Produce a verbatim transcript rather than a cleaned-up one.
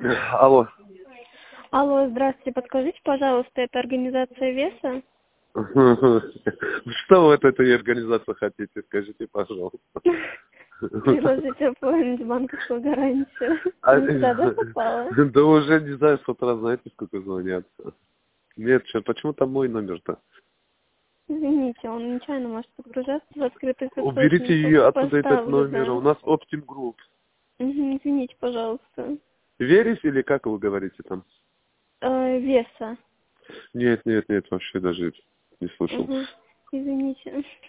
Алло. Алло, здравствуйте. Подскажите, пожалуйста, это организация веса? Что вы от этой организации хотите, скажите, пожалуйста. Предложить оформить банковскую гарантию. А, Не туда, да, попала? да уже не знаю, с утра знаете, сколько звонят. Нет, что, почему там мой номер-то? Извините, он нечаянно может подгружаться в открытых Уберите источниках. ее оттуда, этот Поставлю, номер. У да. нас Optim Group. Угу, извините, пожалуйста. Веришь или как вы говорите там? Э, веса. Нет, нет, нет, вообще даже не слышал. Угу, извините.